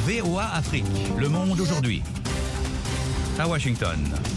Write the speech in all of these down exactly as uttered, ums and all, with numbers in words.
V O A Afrique, Le Monde aujourd'hui. À Washington.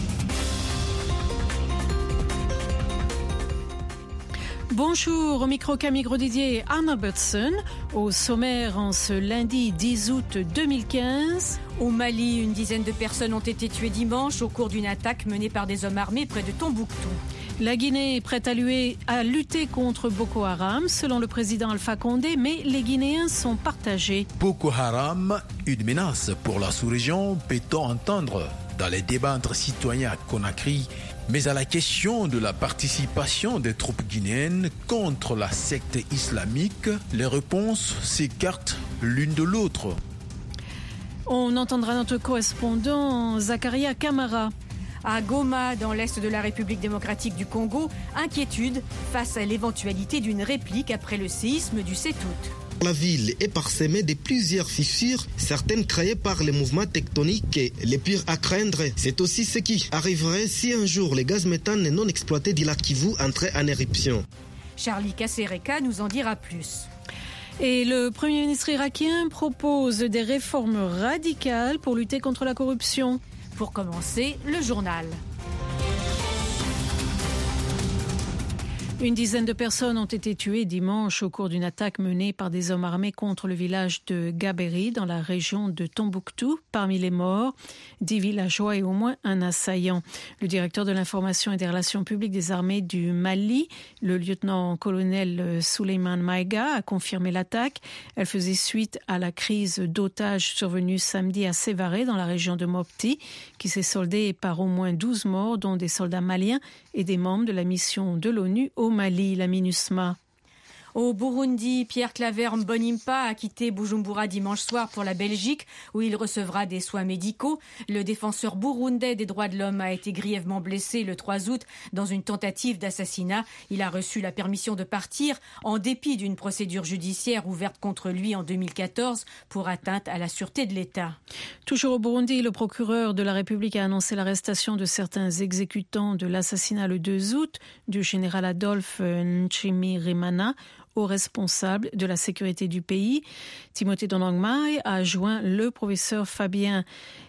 Bonjour, au micro Camille Grosdidier et Anna Butson. Au sommaire, en ce lundi dix août deux mille quinze. Au Mali, une dizaine de personnes ont été tuées dimanche au cours d'une attaque menée par des hommes armés près de Tombouctou. La Guinée est prête à, luer, à lutter contre Boko Haram, selon le président Alpha Condé, mais les Guinéens sont partagés. Boko Haram, une menace pour la sous-région, peut-on entendre dans les débats entre citoyens à Conakry. Mais à la question de la participation des troupes guinéennes contre la secte islamique, les réponses s'écartent l'une de l'autre. On entendra notre correspondant Zakaria Kamara. À Goma, dans l'est de la République démocratique du Congo, inquiétude face à l'éventualité d'une réplique après le séisme du sept août. La ville est parsemée de plusieurs fissures, certaines créées par les mouvements tectoniques. Les pires à craindre, c'est aussi ce qui arriverait si un jour les gaz méthane non exploités du lac Kivu entraient en éruption. Charlie Kasereka nous en dira plus. Et le Premier ministre irakien propose des réformes radicales pour lutter contre la corruption. Pour commencer, le journal. Une dizaine de personnes ont été tuées dimanche au cours d'une attaque menée par des hommes armés contre le village de Gaberi dans la région de Tombouctou. Parmi les morts, dix villageois et au moins un assaillant. Le directeur de l'information et des relations publiques des armées du Mali, le lieutenant-colonel Souleymane Maïga, a confirmé l'attaque. Elle faisait suite à la crise d'otages survenue samedi à Sévaré dans la région de Mopti, qui s'est soldée par au moins douze morts, dont des soldats maliens et des membres de la mission de l'ONU au Mali, la MINUSMA. Au Burundi, Pierre Claver Mbonimpa a quitté Bujumbura dimanche soir pour la Belgique, où il recevra des soins médicaux. Le défenseur burundais des droits de l'homme a été grièvement blessé le trois août dans une tentative d'assassinat. Il a reçu la permission de partir en dépit d'une procédure judiciaire ouverte contre lui en deux mille quatorze pour atteinte à la sûreté de l'État. Toujours au Burundi, le procureur de la République a annoncé l'arrestation de certains exécutants de l'assassinat le deux août du général Adolphe Nshimirimana, au responsable de la sécurité du pays. Timothée Donangmai a joint le professeur Fabien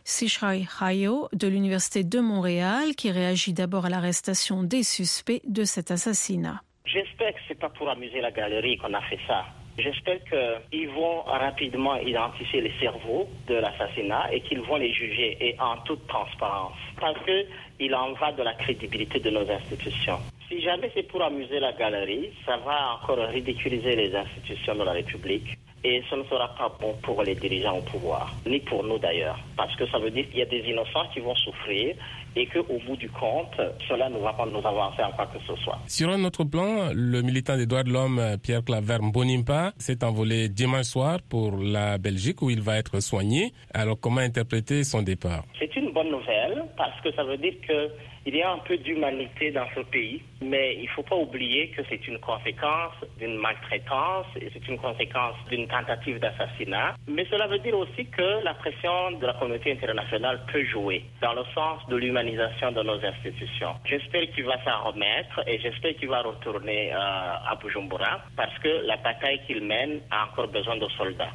Sishai-Hayo de l'Université de Montréal, qui réagit d'abord à l'arrestation des suspects de cet assassinat. J'espère que c'est pas pour amuser la galerie qu'on a fait ça. J'espère qu'ils vont rapidement identifier les cerveaux de l'assassinat et qu'ils vont les juger, et en toute transparence. Parce qu'il en va de la crédibilité de nos institutions. Si jamais c'est pour amuser la galerie, ça va encore ridiculiser les institutions de la République. Et ce ne sera pas bon pour les dirigeants au pouvoir, ni pour nous d'ailleurs. Parce que ça veut dire qu'il y a des innocents qui vont souffrir et qu'au bout du compte, cela ne va pas nous avancer en quoi que ce soit. Sur un autre plan, le militant des droits de l'homme Pierre Claver Mbonimpa s'est envolé dimanche soir pour la Belgique où il va être soigné. Alors comment interpréter son départ? C'est une bonne nouvelle parce que ça veut dire que il y a un peu d'humanité dans ce pays, mais il ne faut pas oublier que c'est une conséquence d'une maltraitance et c'est une conséquence d'une tentative d'assassinat. Mais cela veut dire aussi que la pression de la communauté internationale peut jouer dans le sens de l'humanisation de nos institutions. J'espère qu'il va s'en remettre et j'espère qu'il va retourner euh, à Bujumbura parce que la bataille qu'il mène a encore besoin de soldats.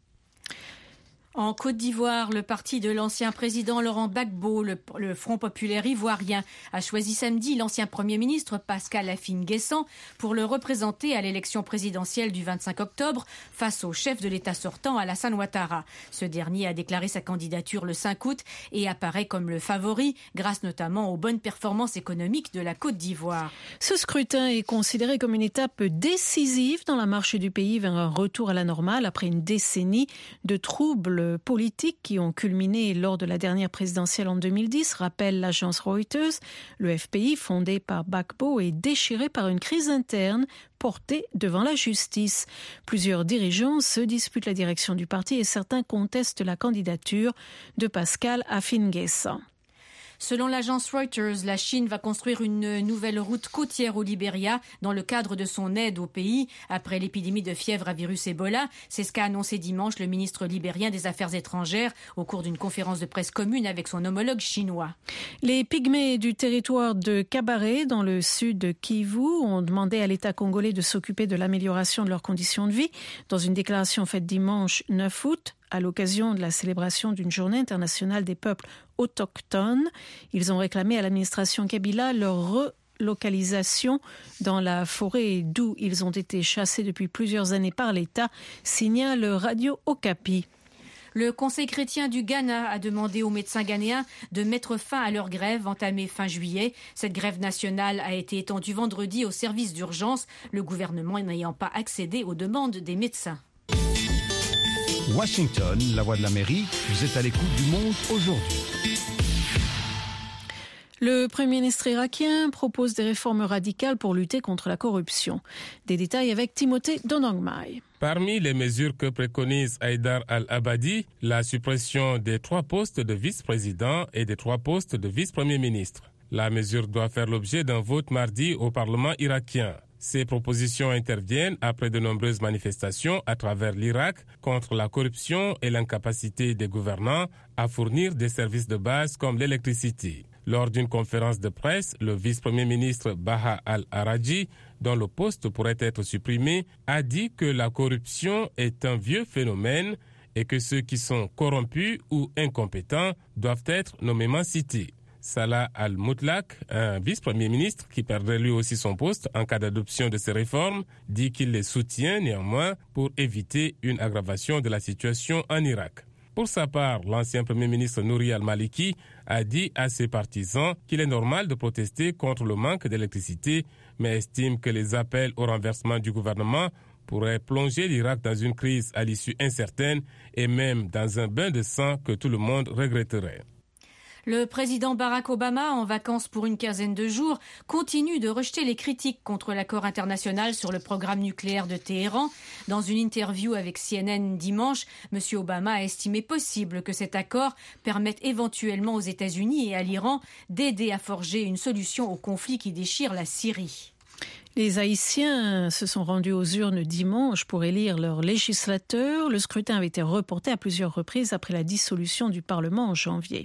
En Côte d'Ivoire, le parti de l'ancien président Laurent Gbagbo, le, le Front populaire ivoirien, a choisi samedi l'ancien Premier ministre Pascal Affi-N'Guessan pour le représenter à l'élection présidentielle du vingt-cinq octobre face au chef de l'État sortant Alassane Ouattara. Ce dernier a déclaré sa candidature le cinq août et apparaît comme le favori grâce notamment aux bonnes performances économiques de la Côte d'Ivoire. Ce scrutin est considéré comme une étape décisive dans la marche du pays vers un retour à la normale après une décennie de troubles politiques qui ont culminé lors de la dernière présidentielle en deux mille dix, rappelle l'agence Reuters. Le F P I, fondé par Gbagbo, est déchiré par une crise interne portée devant la justice. Plusieurs dirigeants se disputent la direction du parti et certains contestent la candidature de Pascal Affi-N'Guessan. Selon l'agence Reuters, la Chine va construire une nouvelle route côtière au Libéria dans le cadre de son aide au pays après l'épidémie de fièvre à virus Ebola. C'est ce qu'a annoncé dimanche le ministre libérien des Affaires étrangères au cours d'une conférence de presse commune avec son homologue chinois. Les pygmées du territoire de Kabaré, dans le sud de Kivu, ont demandé à l'État congolais de s'occuper de l'amélioration de leurs conditions de vie. Dans une déclaration faite dimanche neuf août, à l'occasion de la célébration d'une journée internationale des peuples autochtones. Ils ont réclamé à l'administration Kabila leur relocalisation dans la forêt d'où ils ont été chassés depuis plusieurs années par l'État, signale Radio Okapi. Le Conseil chrétien du Ghana a demandé aux médecins ghanéens de mettre fin à leur grève entamée fin juillet. Cette grève nationale a été étendue vendredi au service d'urgence, le gouvernement n'ayant pas accédé aux demandes des médecins. Washington, la voix de l'Amérique, vous êtes à l'écoute du monde aujourd'hui. Le Premier ministre irakien propose des réformes radicales pour lutter contre la corruption. Des détails avec Timothée Donangmai. Parmi les mesures que préconise Haïdar al-Abadi, la suppression des trois postes de vice-président et des trois postes de vice-premier ministre. La mesure doit faire l'objet d'un vote mardi au Parlement irakien. Ces propositions interviennent après de nombreuses manifestations à travers l'Irak contre la corruption et l'incapacité des gouvernants à fournir des services de base comme l'électricité. Lors d'une conférence de presse, le vice-premier ministre Baha al-Araji, dont le poste pourrait être supprimé, a dit que la corruption est un vieux phénomène et que ceux qui sont corrompus ou incompétents doivent être nommément cités. Salah al-Mutlaq, un vice-premier ministre qui perdrait lui aussi son poste en cas d'adoption de ces réformes, dit qu'il les soutient néanmoins pour éviter une aggravation de la situation en Irak. Pour sa part, l'ancien Premier ministre Nouri al-Maliki a dit à ses partisans qu'il est normal de protester contre le manque d'électricité, mais estime que les appels au renversement du gouvernement pourraient plonger l'Irak dans une crise à l'issue incertaine et même dans un bain de sang que tout le monde regretterait. Le président Barack Obama, en vacances pour une quinzaine de jours, continue de rejeter les critiques contre l'accord international sur le programme nucléaire de Téhéran. Dans une interview avec C N N dimanche, M. Obama a estimé possible que cet accord permette éventuellement aux États-Unis et à l'Iran d'aider à forger une solution au conflit qui déchire la Syrie. Les Haïtiens se sont rendus aux urnes dimanche pour élire leurs législateurs. Le scrutin avait été reporté à plusieurs reprises après la dissolution du Parlement en janvier.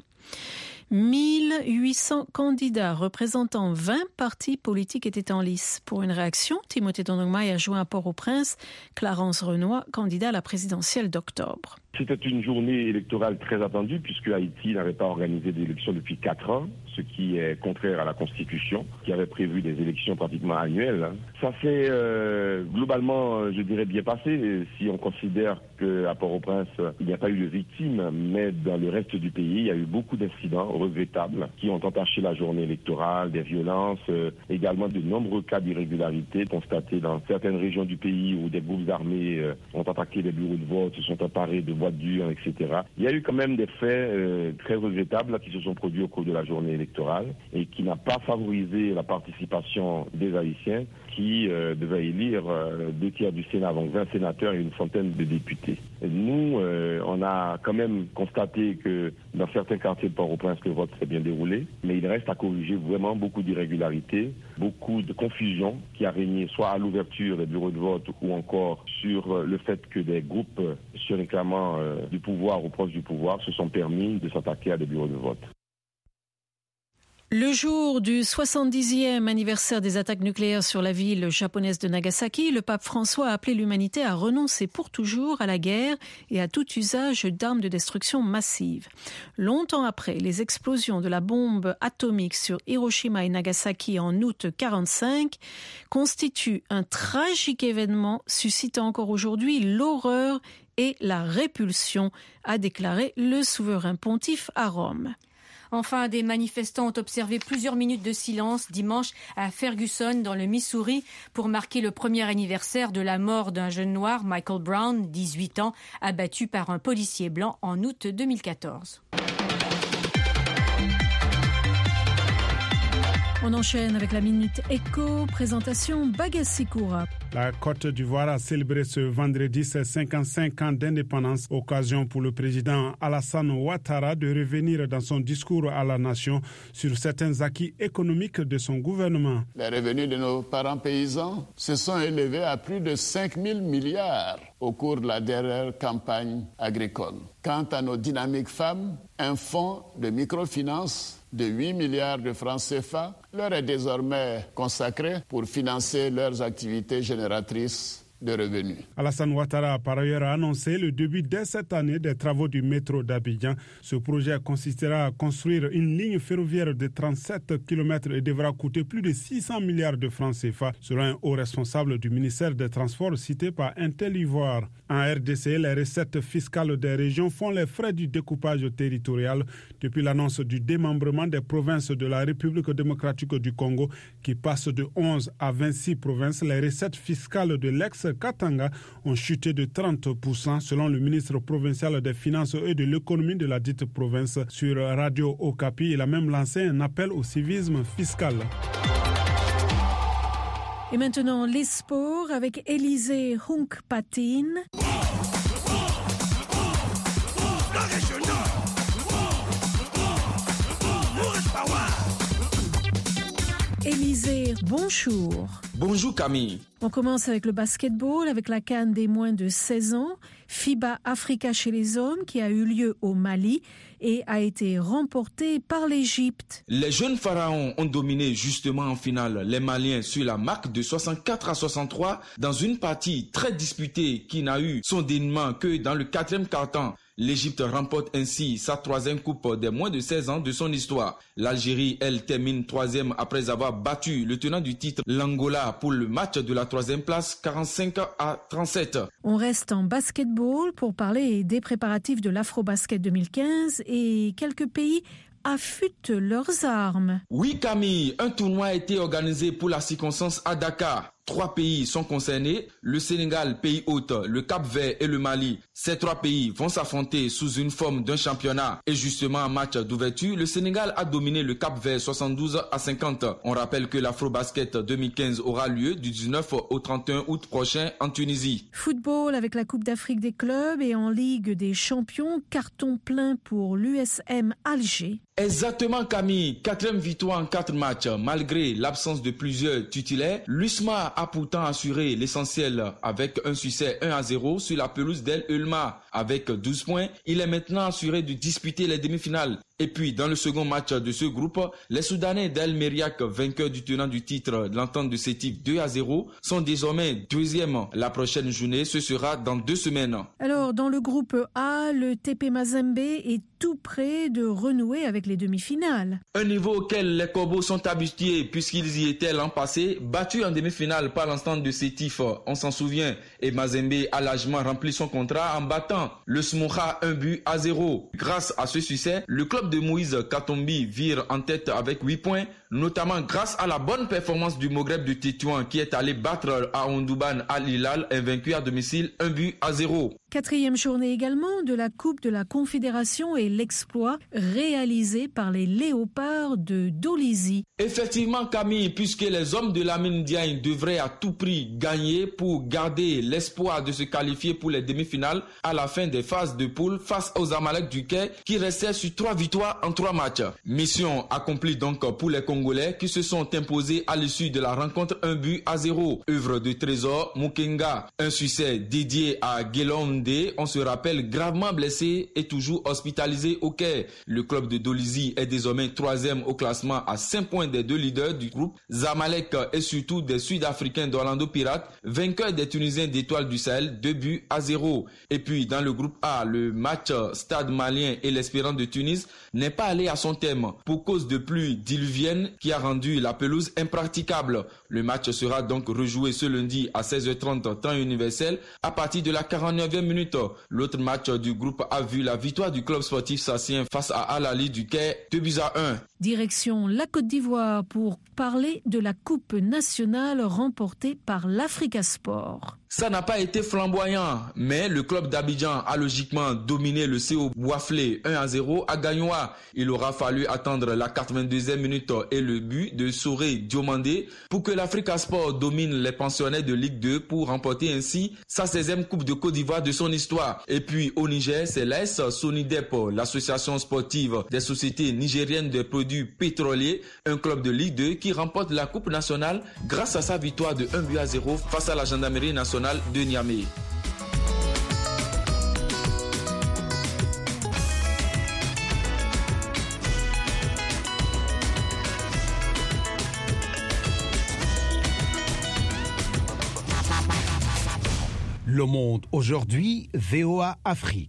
mille huit cents candidats représentant vingt partis politiques étaient en lice. Pour une réaction, Timothée Donongmai a joint à Port-au-Prince Clarence Renoir, candidat à la présidentielle d'octobre. C'était une journée électorale très attendue puisque Haïti n'avait pas organisé d'élections depuis quatre ans, ce qui est contraire à la Constitution, qui avait prévu des élections pratiquement annuelles. Ça s'est euh, globalement, je dirais, bien passé si on considère qu'à Port-au-Prince, il n'y a pas eu de victimes, mais dans le reste du pays, il y a eu beaucoup d'incidents regrettables qui ont entaché la journée électorale, des violences, euh, également de nombreux cas d'irrégularité constatés dans certaines régions du pays où des groupes armés euh, ont attaqué des bureaux de vote, se sont emparés de voitures, et cetera. Il y a eu quand même des faits euh, très regrettables là, qui se sont produits au cours de la journée électorale et qui n'a pas favorisé la participation des Haïtiens qui euh, devaient élire euh, deux tiers du Sénat, donc vingt sénateurs et une centaine de députés. Et nous, euh, on a quand même constaté que dans certains quartiers de Port-au-Prince, le vote s'est bien déroulé, mais il reste à corriger vraiment beaucoup d'irrégularités, beaucoup de confusion qui a régné soit à l'ouverture des bureaux de vote ou encore sur le fait que des groupes se réclamant euh, du pouvoir ou proches du pouvoir se sont permis de s'attaquer à des bureaux de vote. Le jour du soixante-dixième anniversaire des attaques nucléaires sur la ville japonaise de Nagasaki, le pape François a appelé l'humanité à renoncer pour toujours à la guerre et à tout usage d'armes de destruction massive. Longtemps après les explosions de la bombe atomique sur Hiroshima et Nagasaki en août quarante-cinq, constitue un tragique événement suscitant encore aujourd'hui l'horreur et la répulsion, a déclaré le souverain pontife à Rome. Enfin, des manifestants ont observé plusieurs minutes de silence dimanche à Ferguson, dans le Missouri, pour marquer le premier anniversaire de la mort d'un jeune noir, Michael Brown, dix-huit ans, abattu par un policier blanc en août deux mille quatorze. On enchaîne avec la Minute Éco, présentation Bagassi-Koura. La Côte d'Ivoire a célébré ce vendredi ses cinquante-cinq ans d'indépendance, occasion pour le président Alassane Ouattara de revenir dans son discours à la nation sur certains acquis économiques de son gouvernement. Les revenus de nos parents paysans se sont élevés à plus de cinq mille milliards au cours de la dernière campagne agricole. Quant à nos dynamiques femmes, un fonds de microfinance de huit milliards de francs C F A leur est désormais consacré pour financer leurs activités génératrices de revenus. Alassane Ouattara a par ailleurs annoncé le début dès cette année des travaux du métro d'Abidjan. Ce projet consistera à construire une ligne ferroviaire de trente-sept kilomètres et devra coûter plus de six cents milliards de francs C F A, selon un haut responsable du ministère des Transports cité par Intel Ivoire. En R D C, les recettes fiscales des régions font les frais du découpage territorial depuis l'annonce du démembrement des provinces de la République démocratique du Congo qui passe de onze à vingt-six provinces. Les recettes fiscales de l'ex-Katanga ont chuté de trente pour cent selon le ministre provincial des Finances et de l'économie de la dite province. Sur Radio Okapi, il a même lancé un appel au civisme fiscal. Et maintenant, les sports avec Élisée Hunkpatine. Élisée, bonjour. Bonjour Camille. On commence avec le basketball, avec la CAN des moins de seize ans, FIBA Africa chez les hommes qui a eu lieu au Mali et a été remportée par l'Égypte. Les jeunes pharaons ont dominé justement en finale les Maliens sur la marque de soixante-quatre à soixante-trois dans une partie très disputée qui n'a eu son dénouement que dans le quatrième quart-temps. L'Égypte remporte ainsi sa troisième coupe des moins de seize ans de son histoire. L'Algérie, elle, termine troisième après avoir battu le tenant du titre, l'Angola, pour le match de la troisième place, quarante-cinq à trente-sept. On reste en basketball pour parler des préparatifs de l'Afrobasket deux mille quinze et quelques pays affûtent leurs armes. Oui Camille, un tournoi a été organisé pour la circonstance à Dakar. Trois pays sont concernés, le Sénégal, pays hôte, le Cap-Vert et le Mali. Ces trois pays vont s'affronter sous une forme d'un championnat. Et justement, en match d'ouverture, le Sénégal a dominé le Cap-Vert soixante-douze à cinquante. On rappelle que l'Afrobasket deux mille quinze aura lieu du dix-neuf au trente et un août prochain en Tunisie. Football avec la Coupe d'Afrique des clubs et en Ligue des champions, carton plein pour l'U S M Alger. Exactement Camille, quatrième victoire en quatre matchs. Malgré l'absence de plusieurs titulaires, l'U S M A a pourtant assuré l'essentiel avec un succès un à zéro sur la pelouse d'El Ulma. Avec douze points, il est maintenant assuré de disputer les demi-finales. Et puis, dans le second match de ce groupe, les Soudanais d'El Meriak, vainqueurs du tenant du titre de l'entente de Sétif deux à zéro, sont désormais deuxième. La prochaine journée, ce sera dans deux semaines. Alors, dans le groupe A, le T P Mazembe est tout près de renouer avec les demi-finales. Un niveau auquel les Corbeaux sont habitués puisqu'ils y étaient l'an passé, battus en demi-finale par l'entente de Sétif, on s'en souvient, et Mazembe a largement rempli son contrat en battant le Smoura un but à zéro. Grâce à ce succès, le club de Moïse Katombi vire en tête avec huit points, notamment grâce à la bonne performance du Moghreb de Tétouan qui est allé battre à Ondouban Al Hilal, invaincu à domicile, un but à zéro. Quatrième journée également de la Coupe de la Confédération et l'exploit réalisé par les Léopards de Dolisie. Effectivement Camille, puisque les hommes de Lamine Diagne devraient à tout prix gagner pour garder l'espoir de se qualifier pour les demi-finales à la fin des phases de poule face aux Zamalek du Caire qui restaient sur trois victoires en trois matchs. Mission accomplie donc pour les Congolais qui se sont imposés à l'issue de la rencontre un but à zéro. Œuvre de Trésor Mukenga, un succès dédié à Guélon. On se rappelle gravement blessé et toujours hospitalisé au Caire. Le club de Dolisie est désormais troisième au classement à cinq points des deux leaders du groupe. Zamalek et surtout des Sud-Africains d'Orlando Pirates, vainqueurs des Tunisiens d'Étoile du Sahel, deux buts à zéro. Et puis dans le groupe A, le match Stade Malien et l'Espérance de Tunis n'est pas allé à son terme pour cause de pluie diluvienne qui a rendu la pelouse impraticable. Le match sera donc rejoué ce lundi à seize heures trente temps universel à partir de la quarante-neuvième minute. L'autre match du groupe a vu la victoire du club sportif sassien face à Al Ahly du Caire, deux buts à un. Direction la Côte d'Ivoire pour parler de la Coupe nationale remportée par l'Africa Sport. Ça n'a pas été flamboyant, mais le club d'Abidjan a logiquement dominé le C O Boisflé un à zéro à Gagnoa. Il aura fallu attendre la quatre-vingt-deuxième minute et le but de Soré Diomandé pour que l'Africa Sport domine les pensionnaires de Ligue deux pour remporter ainsi sa seizième Coupe de Côte d'Ivoire de son histoire. Et puis au Niger, c'est l'A S Sonidep, l'association sportive des sociétés nigériennes de produits pétroliers, un club de Ligue deux qui remporte la Coupe nationale grâce à sa victoire de un but à zéro face à la gendarmerie nationale de Niamey. Le Monde aujourd'hui, V O A Afrique.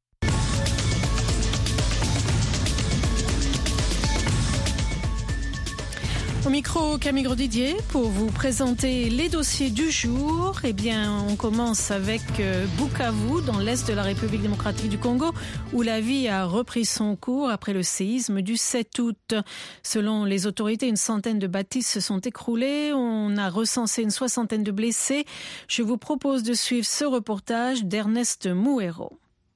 Au micro, Camille Grosdidier, pour vous présenter les dossiers du jour. Eh bien, on commence avec Bukavu, dans l'est de la République démocratique du Congo, où la vie a repris son cours après le séisme du sept août. Selon les autorités, une centaine de bâtisses se sont écroulées. On a recensé une soixantaine de blessés. Je vous propose de suivre ce reportage d'Ernest Mouero.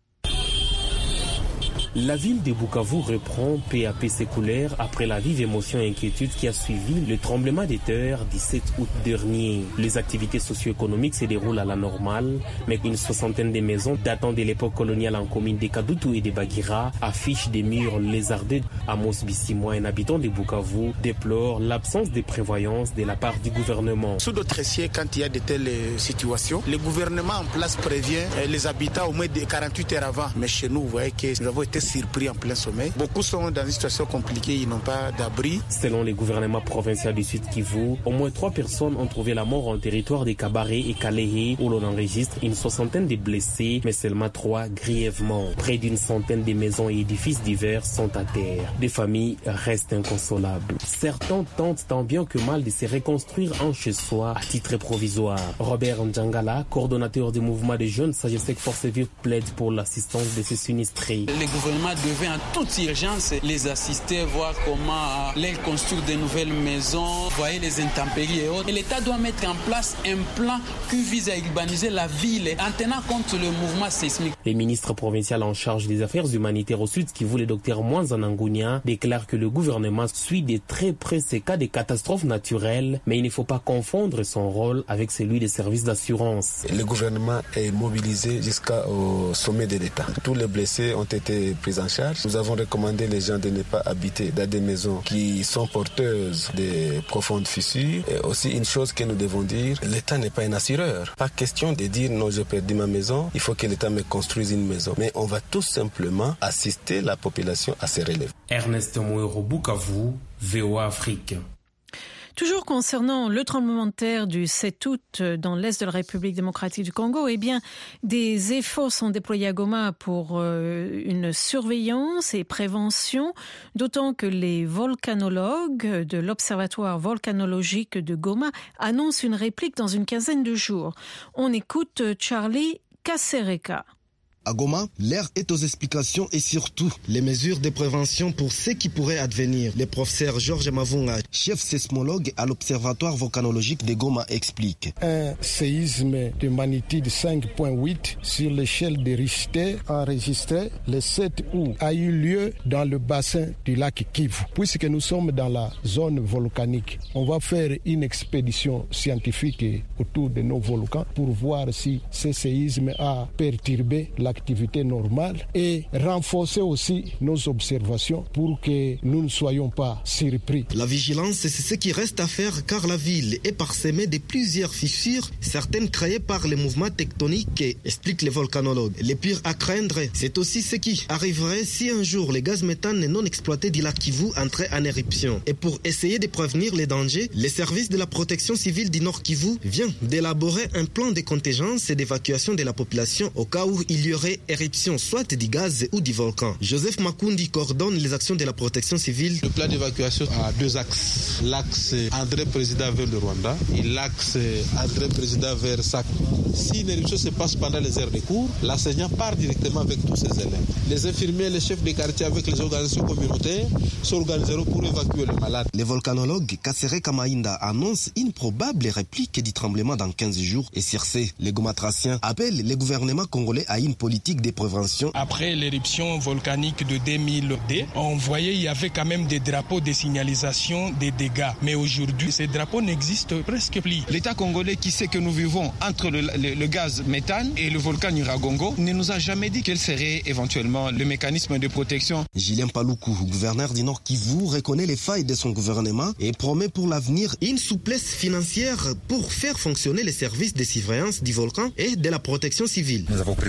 La ville de Bukavu reprend peu à peu ses couleurs après la vive émotion et inquiétude qui a suivi le tremblement de terre du sept août dernier. Les activités socio-économiques se déroulent à la normale, mais une soixantaine de maisons datant de l'époque coloniale en commune de Kadutu et de Bagira affichent des murs lézardés. Amos Bissimois, un habitant de Bukavu, déplore l'absence de prévoyance de la part du gouvernement. Sous d'autres siècles, quand il y a de telles situations, le gouvernement en place prévient les habitants au moins de quarante-huit heures avant. Mais chez nous, vous voyez que nous avons été surpris en plein sommeil. Beaucoup sont dans une situation compliquée, ils n'ont pas d'abri. Selon le gouvernement provincial du Sud Kivu, au moins trois personnes ont trouvé la mort en territoire de Kabaré et Kalehe, où l'on enregistre une soixantaine de blessés, mais seulement trois grièvement. Près d'une centaine de maisons et édifices divers sont à terre. Des familles restent inconsolables. Certains tentent tant bien que mal de se reconstruire en chez-soi à titre provisoire. Robert Ndjangala, coordonnateur du mouvement des jeunes Sagesec Force Vive, plaide pour l'assistance de ces sinistrés. Le gouvernement devait en toute urgence les assister, voir comment les construire de nouvelles maisons, voyer les intempéries et autres. Et l'État doit mettre en place un plan qui vise à urbaniser la ville en tenant compte le mouvement sismique. Le ministre provincial en charge des affaires humanitaires au Sud, qui voulait docteur Mwanza Nangunia, déclare que le gouvernement suit de très près ces cas de catastrophes naturelles, mais il ne faut pas confondre son rôle avec celui des services d'assurance. Le gouvernement est mobilisé jusqu'au sommet de l'État. Tous les blessés ont été pris en charge. Nous avons recommandé les gens de ne pas habiter dans des maisons qui sont porteuses de profondes fissures. Et aussi une chose que nous devons dire, l'État n'est pas un assureur. Pas question de dire non, j'ai perdu ma maison, il faut que l'État me construise une maison. Mais on va tout simplement assister la population à se relever. Ernest Mouero, Bukavu, V O A Afrique. Toujours concernant le tremblement de terre du sept août dans l'est de la République démocratique du Congo, eh bien, des efforts sont déployés à Goma pour euh, une surveillance et prévention, d'autant que les volcanologues de l'Observatoire volcanologique de Goma annoncent une réplique dans une quinzaine de jours. On écoute Charlie Kasereka. À Goma, l'air est aux explications et surtout les mesures de prévention pour ce qui pourrait advenir. Le professeur Georges Mavunga, chef sismologue à l'Observatoire volcanologique de Goma, explique. Un séisme de magnitude cinq virgule huit sur l'échelle de Richter enregistré le sept août a eu lieu dans le bassin du lac Kivu. Puisque nous sommes dans la zone volcanique, on va faire une expédition scientifique autour de nos volcans pour voir si ce séisme a perturbé la activité normale et renforcer aussi nos observations pour que nous ne soyons pas surpris. La vigilance, c'est ce qui reste à faire car la ville est parsemée de plusieurs fissures, certaines créées par les mouvements tectoniques, expliquent les volcanologues. Le pire à craindre, c'est aussi ce qui arriverait si un jour les gaz méthane non exploités du lac Kivu entraient en éruption. Et pour essayer de prévenir les dangers, les services de la protection civile du Nord Kivu vient d'élaborer un plan de contingence et d'évacuation de la population au cas où il y aurait éruption soit du gaz ou du volcan. Joseph Makundi coordonne les actions de la protection civile. Le plan d'évacuation a deux axes. L'axe André Président vers le Rwanda et l'axe André Président vers Sac. Si une éruption se passe pendant les heures de cours, l'enseignant part directement avec tous ses élèves. Les infirmiers, les chefs de quartier avec les organisations communautaires s'organiseront pour évacuer le malade. Les volcanologues Kasereka Maïnda annoncent une probable réplique du tremblement dans quinze jours et sur ce, les gomatraciens appellent le gouvernement congolais à une politique de prévention. Après l'éruption volcanique de deux mille deux, on voyait il y avait quand même des drapeaux de signalisation des dégâts. Mais aujourd'hui, ces drapeaux n'existent presque plus. L'État congolais qui sait que nous vivons entre le, le, le gaz méthane et le volcan Nyiragongo ne nous a jamais dit quel serait éventuellement le mécanisme de protection. Julien Paluku, gouverneur du Nord Kivu, reconnaît les failles de son gouvernement et promet pour l'avenir une souplesse financière pour faire fonctionner les services de surveillance du volcan et de la protection civile. Nous avons pris conscience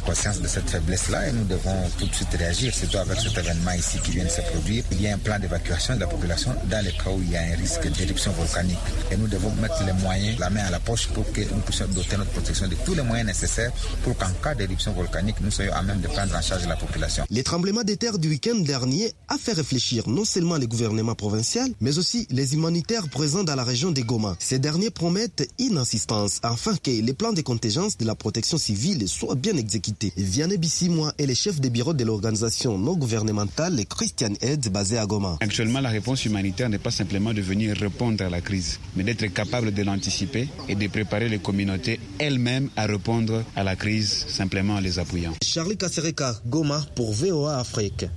de cette faiblesse-là et nous devons tout de suite réagir, surtout avec cet événement ici qui vient de se produire. Il y a un plan d'évacuation de la population dans les cas où il y a un risque d'éruption volcanique. Et nous devons mettre les moyens, la main à la poche pour que nous puissions doter notre protection de tous les moyens nécessaires pour qu'en cas d'éruption volcanique, nous soyons à même de prendre en charge la population. Les tremblements de terre du week-end dernier a fait réfléchir non seulement les gouvernements provinciaux, mais aussi les humanitaires présents dans la région de Goma. Ces derniers promettent une insistance afin que les plans de contingence de la protection civile soient bien exécutés. Vianney Bissimois est le chef de bureau de l'organisation non gouvernementale Christian Aid basée à Goma. Actuellement, la réponse humanitaire n'est pas simplement de venir répondre à la crise, mais d'être capable de l'anticiper et de préparer les communautés elles-mêmes à répondre à la crise simplement en les appuyant. Charlie Kassereka, Goma pour V O A Afrique.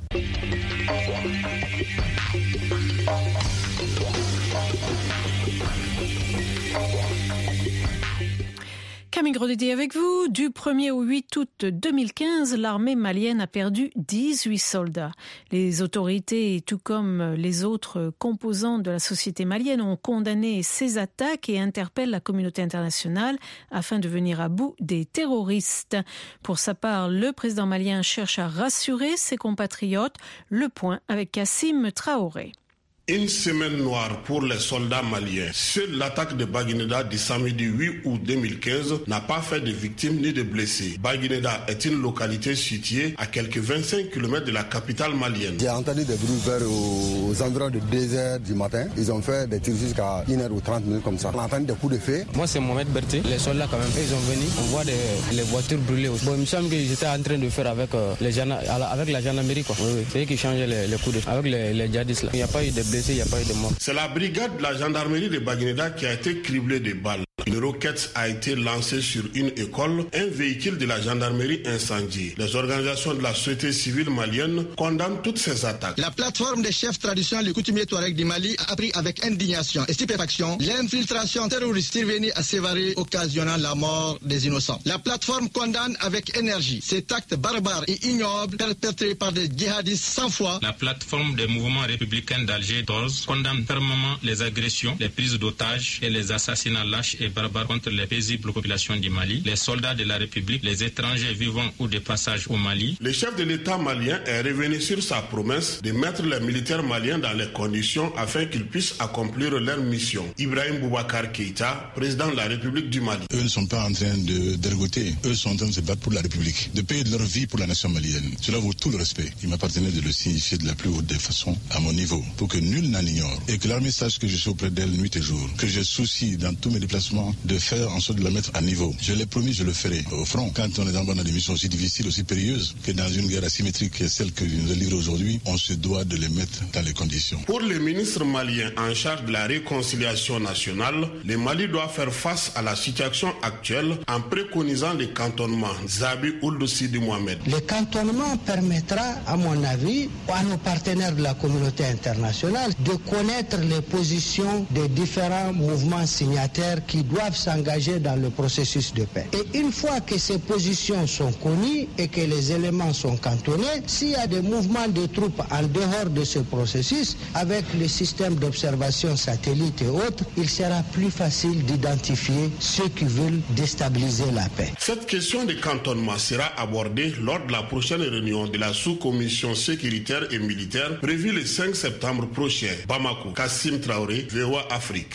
Camille Grodédy avec vous. Du premier au huit août deux mille quinze, l'armée malienne a perdu dix-huit soldats. Les autorités, tout comme les autres composants de la société malienne, ont condamné ces attaques et interpellent la communauté internationale afin de venir à bout des terroristes. Pour sa part, le président malien cherche à rassurer ses compatriotes. Le point avec Kassim Traoré. Une semaine noire pour les soldats maliens. Seule l'attaque de Baguineda du samedi huit août deux mille quinze n'a pas fait de victimes ni de blessés. Baguineda est une localité située à quelques vingt-cinq kilomètres de la capitale malienne. J'ai entendu des bruits vers aux, aux environs de deux heures du matin. Ils ont fait des tirs jusqu'à une heure ou trente minutes comme ça. On a entendu des coups de feu. Moi c'est Mohamed Berté. Les soldats quand même, ils sont venus. On voit des, les voitures brûlées aussi. Bon, il me semble qu'ils étaient en train de faire avec, euh, les avec la gendarmerie. Quoi. Oui, oui. C'est eux qui changeaient les, les coups de feu. Avec les, les djihadistes là. Il n'y a pas eu de blessés. Il n'y a pas eu de morts. C'est la brigade de la gendarmerie de Baguineda qui a été criblée de balles. Une roquette a été lancée sur une école, un véhicule de la gendarmerie incendié. Les organisations de la société civile malienne condamnent toutes ces attaques. La plateforme des chefs traditionnels et coutumiers Touareg du Mali a appris avec indignation et stupéfaction l'infiltration terroriste survenue à Sévaré occasionnant la mort des innocents. La plateforme condamne avec énergie cet acte barbare et ignoble perpétré par des djihadistes sans foi. La plateforme des mouvements républicains d'Alger douze condamne fermement les agressions, les prises d'otages et les assassinats lâches et barbares contre les paisibles populations du Mali, les soldats de la République, les étrangers vivant ou de passage au Mali. Le chef de l'État malien est revenu sur sa promesse de mettre les militaires maliens dans les conditions afin qu'ils puissent accomplir leur mission. Ibrahim Boubacar Keïta, président de la République du Mali. Eux ne sont pas en train de d'ergoter, eux sont en train de se battre pour la République, de payer de leur vie pour la nation malienne. Cela vaut tout le respect. Il m'appartenait de le signifier de la plus haute des façons à mon niveau, pour que nul n'en ignore et que l'armée sache que je suis auprès d'elle nuit et jour, que j'ai souci dans tous mes déplacements de faire en sorte de la mettre à niveau. Je l'ai promis, je le ferai. Au front, quand on est dans des missions aussi difficiles, aussi périlleuses, que dans une guerre asymétrique qui est celle que nous livrons aujourd'hui, on se doit de les mettre dans les conditions. Pour le ministre malien en charge de la réconciliation nationale, le Mali doit faire face à la situation actuelle en préconisant les cantonnements. Zabi Ould Sidi Mohamed. Le cantonnement permettra, à mon avis, à nos partenaires de la communauté internationale de connaître les positions des différents mouvements signataires qui doivent s'engager dans le processus de paix. Et une fois que ces positions sont connues et que les éléments sont cantonnés, s'il y a des mouvements de troupes en dehors de ce processus, avec le système d'observation satellite et autres, il sera plus facile d'identifier ceux qui veulent déstabiliser la paix. Cette question de cantonnement sera abordée lors de la prochaine réunion de la sous-commission sécuritaire et militaire prévue le cinq septembre prochain. Bamako, Kassim Traoré, V O A Afrique.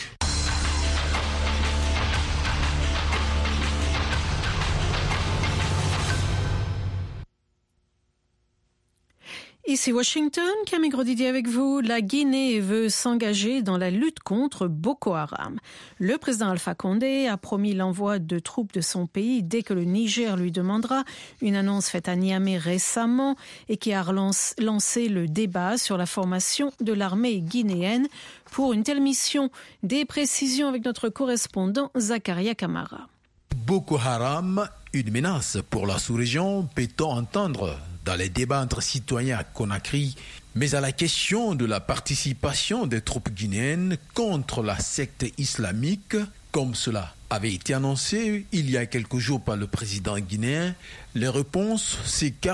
Ici Washington, Camille Grodédy avec vous. La Guinée veut s'engager dans la lutte contre Boko Haram. Le président Alpha Condé a promis l'envoi de troupes de son pays dès que le Niger lui demandera. Une annonce faite à Niamey récemment et qui a lancé le débat sur la formation de l'armée guinéenne pour une telle mission. Des précisions avec notre correspondant Zakaria Kamara. Boko Haram, une menace pour la sous-région, peut-on entendre dans les débats entre citoyens à Conakry, mais à la question de la participation des troupes guinéennes contre la secte islamique, comme cela avait été annoncé il y a quelques jours par le président guinéen, les réponses s'écartent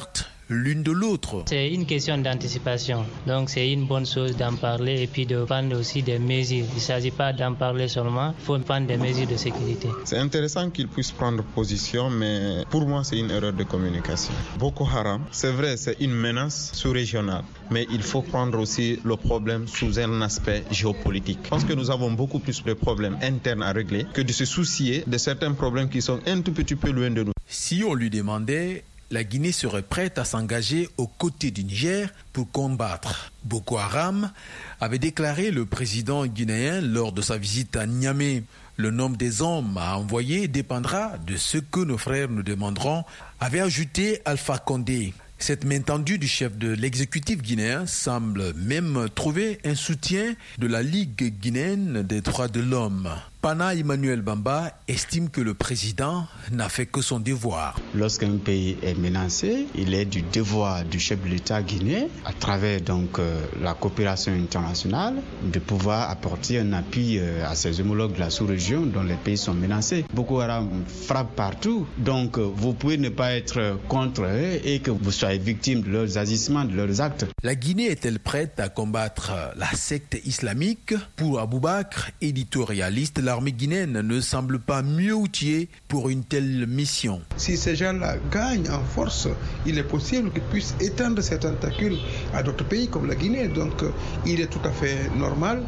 l'une de l'autre. C'est une question d'anticipation. Donc c'est une bonne chose d'en parler et puis de prendre aussi des mesures. Il ne s'agit pas d'en parler seulement, il faut prendre des mesures de sécurité. C'est intéressant qu'ils puissent prendre position, mais pour moi c'est une erreur de communication. Boko Haram, c'est vrai, c'est une menace sous-régionale, mais il faut prendre aussi le problème sous un aspect géopolitique. Je pense que nous avons beaucoup plus de problèmes internes à régler que de se soucier de certains problèmes qui sont un tout petit peu loin de nous. Si on lui demandait, la Guinée serait prête à s'engager aux côtés du Niger pour combattre Boko Haram, avait déclaré le président guinéen lors de sa visite à Niamey. Le nombre des hommes à envoyer dépendra de ce que nos frères nous demanderont, avait ajouté Alpha Condé. Cette main tendue du chef de l'exécutif guinéen semble même trouver un soutien de la Ligue guinéenne des droits de l'homme. Pana Emmanuel Bamba estime que le président n'a fait que son devoir. Lorsqu'un pays est menacé, il est du devoir du chef de l'État guinéen, à travers donc euh, la coopération internationale, de pouvoir apporter un appui euh, à ses homologues de la sous-région dont les pays sont menacés. Boko Haram frappe partout, donc euh, vous pouvez ne pas être contre eux et que vous soyez victime de leurs agissements, de leurs actes. La Guinée est-elle prête à combattre la secte islamique? Pour Aboubakr, éditorialiste, l'armée guinéenne ne semble pas mieux outillée pour une telle mission. Si ces gens-là gagnent en force, il est possible qu'ils puissent étendre ces tentacules à d'autres pays comme la Guinée. Donc il est tout à fait normal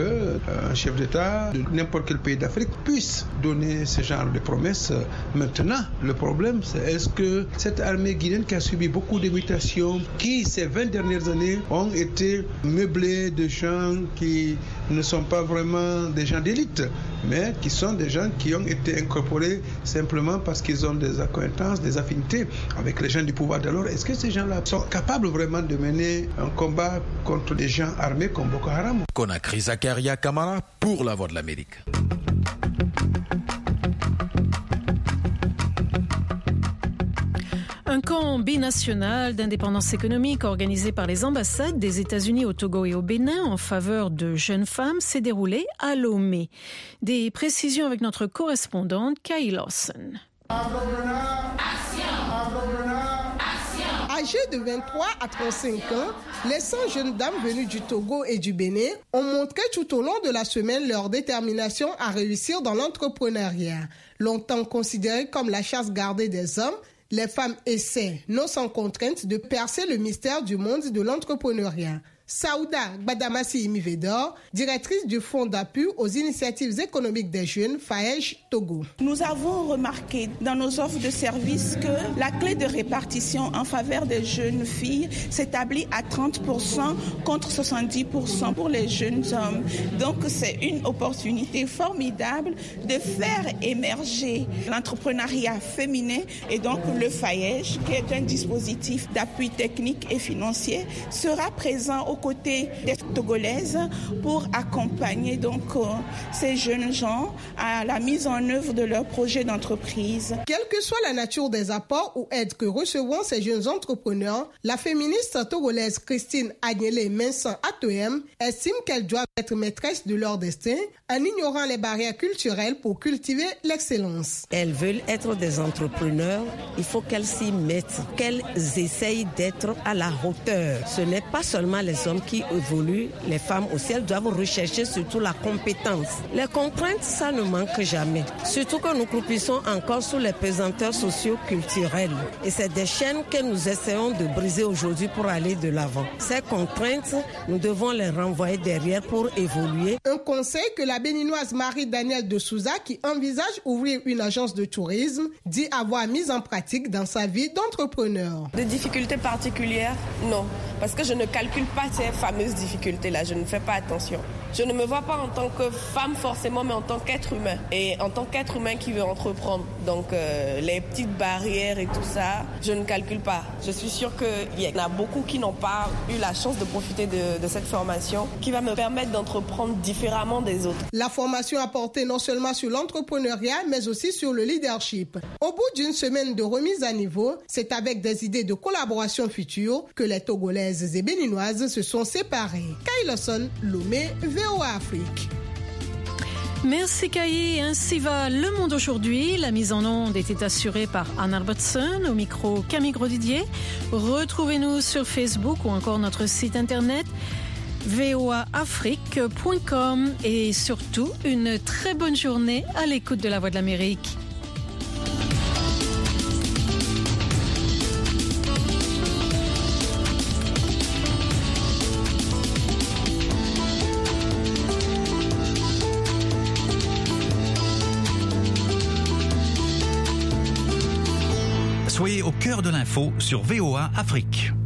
qu'un chef d'État de n'importe quel pays d'Afrique puisse donner ce genre de promesses. Maintenant, le problème, c'est est-ce que cette armée guinéenne qui a subi beaucoup de mutations, qui ces vingt dernières années ont été meublées de gens qui ne sont pas vraiment des gens d'élite, mais qui sont des gens qui ont été incorporés simplement parce qu'ils ont des acquaintances, des affinités avec les gens du pouvoir. Alors, est-ce que ces gens-là sont capables vraiment de mener un combat contre des gens armés comme Boko Haram? Conakry, Zakaria Kamara pour la Voix de l'Amérique. Un camp binational d'indépendance économique organisé par les ambassades des États-Unis au Togo et au Bénin en faveur de jeunes femmes s'est déroulé à Lomé. Des précisions avec notre correspondante Kay Lawson. Âgées de vingt-trois à trente-cinq ans, les cent jeunes dames venues du Togo et du Bénin ont montré tout au long de la semaine leur détermination à réussir dans l'entrepreneuriat. Longtemps considérées comme la chasse gardée des hommes, les femmes essaient, non sans contrainte, de percer le mystère du monde de l'entrepreneuriat. Saouda Gbadamasi Imivedor, directrice du Fonds d'appui aux initiatives économiques des jeunes, FAEJ Togo. Nous avons remarqué dans nos offres de services que la clé de répartition en faveur des jeunes filles s'établit à trente pour cent contre soixante-dix pour cent pour les jeunes hommes. Donc c'est une opportunité formidable de faire émerger l'entrepreneuriat féminin et donc le FAEJ, qui est un dispositif d'appui technique et financier, sera présent au côté des Togolaises pour accompagner donc euh, ces jeunes gens à la mise en œuvre de leurs projets d'entreprise. Quelle que soit la nature des apports ou aides que recevront ces jeunes entrepreneurs, la féministe togolaise Christine Agnelé Mensan Atoem estime qu'elles doivent être maîtresses de leur destin en ignorant les barrières culturelles pour cultiver l'excellence. Elles veulent être des entrepreneurs, il faut qu'elles s'y mettent, qu'elles essayent d'être à la hauteur. Ce n'est pas seulement les hommes qui évoluent, les femmes aussi, elles doivent rechercher surtout la compétence. Les contraintes, ça ne manque jamais. Surtout que nous croupissons encore sous les pesanteurs socio-culturelles. Et c'est des chaînes que nous essayons de briser aujourd'hui pour aller de l'avant. Ces contraintes, nous devons les renvoyer derrière pour évoluer. Un conseil que la béninoise Marie-Danielle de Souza, qui envisage ouvrir une agence de tourisme, dit avoir mis en pratique dans sa vie d'entrepreneur. De difficultés particulières? Non, parce que je ne calcule pas ces fameuses difficultés-là, je ne fais pas attention. Je ne me vois pas en tant que femme forcément, mais en tant qu'être humain. Et en tant qu'être humain qui veut entreprendre. Donc euh, les petites barrières et tout ça, je ne calcule pas. Je suis sûre qu'il y en a beaucoup qui n'ont pas eu la chance de profiter de, de cette formation qui va me permettre d'entreprendre différemment des autres. La formation a porté non seulement sur l'entrepreneuriat, mais aussi sur le leadership. Au bout d'une semaine de remise à niveau, c'est avec des idées de collaboration future que les Togolaises et Béninoises se sont séparées. Kay Lawson, Lomé, V O A Afrique. Merci Kaye, ainsi va Le Monde aujourd'hui. La mise en onde était assurée par Anne Albertson, au micro Camille Grosdidier. Retrouvez-nous sur Facebook ou encore notre site internet v o a afrique point com et surtout une très bonne journée à l'écoute de la Voix de l'Amérique. Soyez au cœur de l'info sur V O A Afrique.